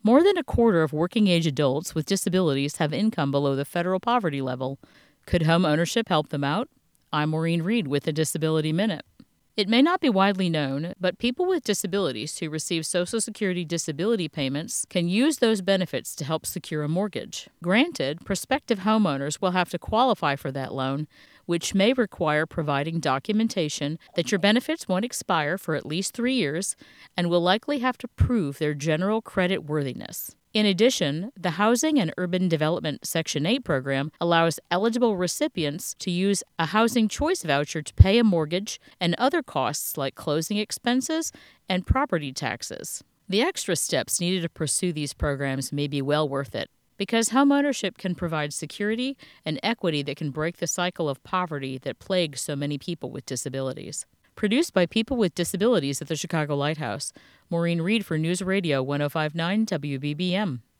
More than a quarter of working-age adults with disabilities have income below the federal poverty level. Could home ownership help them out? I'm Maureen Reed with the Disability Minute. It may not be widely known, but people with disabilities who receive Social Security disability payments can use those benefits to help secure a mortgage. Granted, prospective homeowners will have to qualify for that loan, which may require providing documentation that your benefits won't expire for at least 3 years and will likely have to prove their general credit worthiness. In addition, the Housing and Urban Development Section 8 program allows eligible recipients to use a housing choice voucher to pay a mortgage and other costs like closing expenses and property taxes. The extra steps needed to pursue these programs may be well worth it, because homeownership can provide security and equity that can break the cycle of poverty that plagues so many people with disabilities. Produced by people with disabilities at the Chicago Lighthouse. Maureen Reed for News Radio 105.9 WBBM.